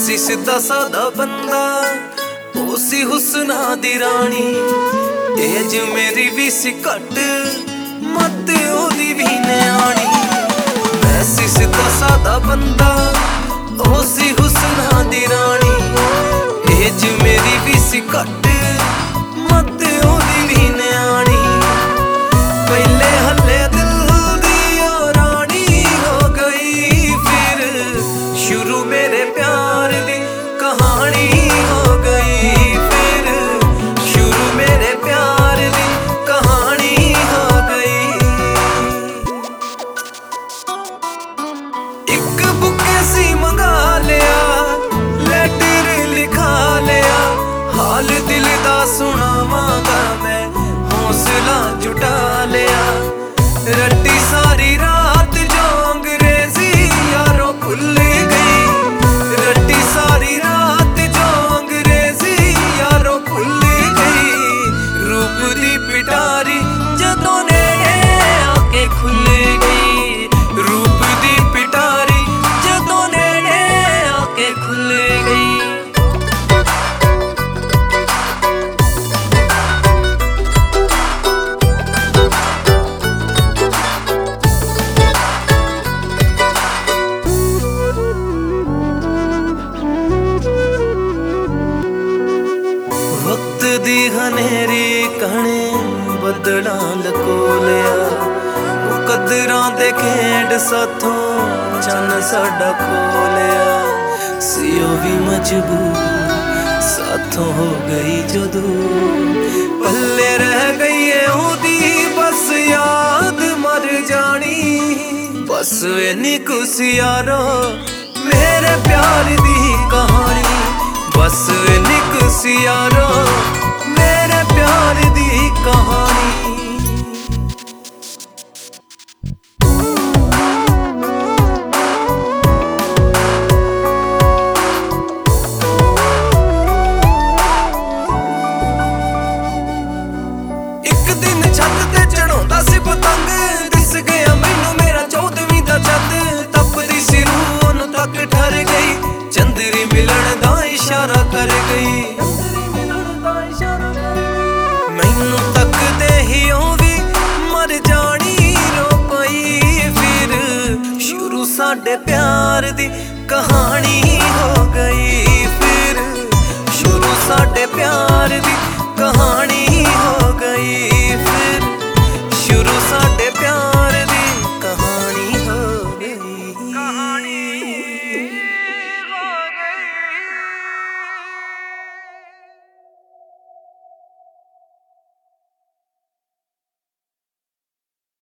ਸੀ ਸਿੱਧਾ ਸਾਦਾ ਬੰਦਾ, ਉਹ ਸੀ ਹੁਸਨਾ ਦੀ ਰਾਣੀ। ਏਜ ਮੇਰੀ ਵੀ ਸੀ ਘੱਟ, ਮੱਤ ਉਹਦੀ ਵੀ ਨਿਆਣੀ। ਮੈਂ ਸੀ ਸਿੱਧਾ ਸਾਦਾ ਬੰਦਾ, ਉਹ ਸੀ ਹੁਸਨਾ ਦੀ ਰਾਣੀ। ਏਜ ਮੇਰੀ ਵੀ ਸੀ ਘੱਟ, ਮੱਤ ਉਹਦੀ ਵੀ ਨਿਆਣੀ। ਪਹਿਲੇ ਹੱਲੇ ਦਿਲ ਦੀ ਉਹ ਰਾਣੀ ਹੋ ਗਈ, ਫਿਰ ਸ਼ੁਰੂ ਮੇਰੇ ਪਿਆਰ ਦੀ ਕਹਾਣੀ ਹੋ ਗਈ। ਫਿਰ ਸ਼ੁਰੂ ਮੇਰੇ ਪਿਆਰ ਦੀ ਕਹਾਣੀ ਹੋ ਗਈ। ਇੱਕ ਬੁੱਕੇ ਸੀ ਮੰਗਾ ਲਿਆ, ਲੈਟਰ ਲਿਖਾ ਲਿਆ, ਹਾਲ ਦਿਲ ਦਾ ਸੁਣਾਵਾਂਗਾ ਮੈਂ, ਹੌਸਲਾ ਜੁਟਾ ਲਿਆ। ਰੱਟੀ ਸਾਰੀ ਰਾਤ ਜੋ ਅੰਗਰੇਜ਼ੀ ਯਾਰੋਂ ਭੁੱਲ ਗਈ, ਰੱਟੀ ਸਾਰੀ ਰਾਤ ਜੋ ਅੰਗਰੇਜ਼ੀ ਯਾਰੋਂ ਭੁੱਲ ਗਈ। ਰੂਪ ਦੀ ਪਿਟਾਰੀ ਜਦੋਂ ਨੇੜੇ ਆ ਕੇ ਖੁੱਲ ਗਈ, ਰੂਪ ਦੀ ਪਿਟਾਰੀ ਜਦੋਂ ਨੇੜੇ ਆ ਕੇ ਖੁੱਲ ਗਈ। ਵਕਤ ਦੀ ਹਨੇਰੀ ਕਣੇ ਬੱਦਲਾਂ ਲਕੋ ਲਿਆ, ਉਹ ਕਦਰਾਂ ਦੇ ਖੇਡ ਸਾਥੋਂ ਚੰਨ ਸਾਡਾ ਖੋ ਲਿਆ। ਸੀ ਉਹ ਵੀ ਮਜਬੂਰ ਸਾਥੋਂ ਹੋ ਗਈ ਜਦੋਂ, ਪੱਲੇ ਰਹਿ ਗਈ ਏ ਉਹਦੀ ਬਸ ਯਾਦ ਮਰ ਜਾਣੀ। ਬਸ ਇੰਨੀ ਕੁ ਸੀ ਯਾਰੋ ਮੇਰੇ ਪਿਆਰ ਦੀ ਕਹਾਣੀ, ਬਸ ਇੰਨੀ ਕੁ ਸੀ ਯਾਰੋ ਮੇਰੇ ਪਿਆਰ ਦੀ ਕਹਾਣੀ। ਇੱਕ ਦਿਨ ਛੱਤ ਤੇ ਚੜਾਉਂਦਾ ਸੀ ਪਤੰਗ, ਦਿਸ ਗਿਆ ਮੈਨੂੰ ਮੇਰਾ 14ਵੀਂ ਦਾ ਚੰਦ। ਤਪਦੀ ਸੀ ਰੂਹ ਉਹਨੂੰ ਤੱਕ ਠਰ ਗਈ, ਚੰਦਰੀ ਮਿਲਣ ਦਾ ਇਸ਼ਾਰਾ ਕਰ ਗਈ। ਮੈਨੂੰ ਤੱਕਦੇ ਹੀ ਉਹ ਵੀ ਮਰ ਜਾਣੀ ਰੋ ਪਈ। ਫਿਰ ਸ਼ੁਰੂ ਸਾਡੇ ਪਿਆਰ ਦੀ ਕਹਾਣੀ ਹੋ ਗਈ, ਫਿਰ ਸ਼ੁਰੂ ਸਾਡੇ ਪਿਆਰ ਦੀ ਕਹਾਣੀ ਹੋ ਗਈ।